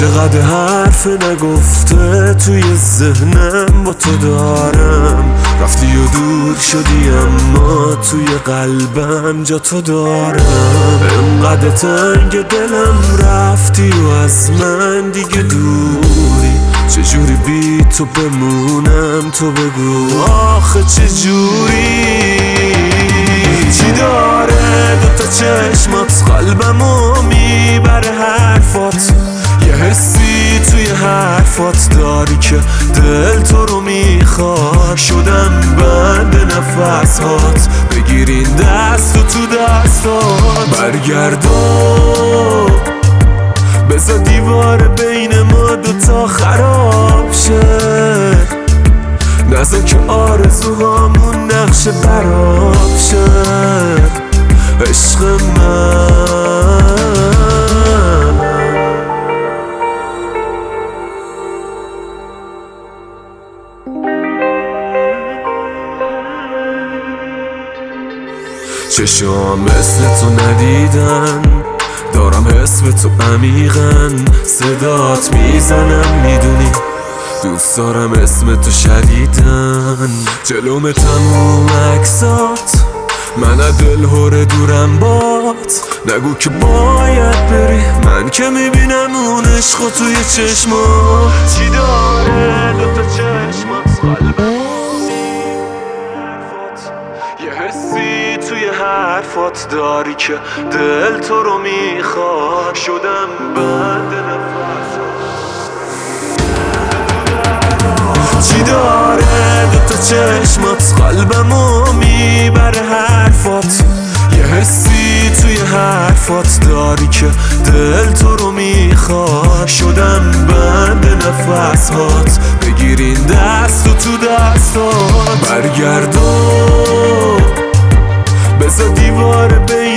چقدر حرف نگفته توی ذهنم با تو دارم. رفتی و دور شدی اما توی قلبم جا تو دارم. انقدر تنگ دلم رفتی و از من دیگه دوری. چجوری بی تو بمونم تو بگو آخه چجوری؟ چی داره دوتا چشمات قلبمو میبره حرفات؟ یه حسی توی حرفات داری که دل تو رو میخواد. شدم بند نفسهات بگیرین دست و تو دستات. برگردو بذار دیوار بین ما دوتا خراب شه. نذار که آرزوهامون نقش براب شه. عشق من چشام مثل تو ندیدن، دارم حس به تو عمیقاً. صدات میزنم میدونی دوست دارم اسم تو شدیدن. جلوم تموم عکسات من از دل هره دورم بات. نگو که باید بری من که میبینم اون عشقو توی چشمات. چی داره دوتا چشمات قلبم یه حسی توی حرفات داری که دل تو رو میخواد. شدم بند نفسات. چی داره دوتا چشمات قلبمو میبره حرفات؟ یه حسی توی حرفات داری که دل تو رو میخواد. شدم بند نفسات بگیرین دست و تو دستات. برگردو بذار دیوار بین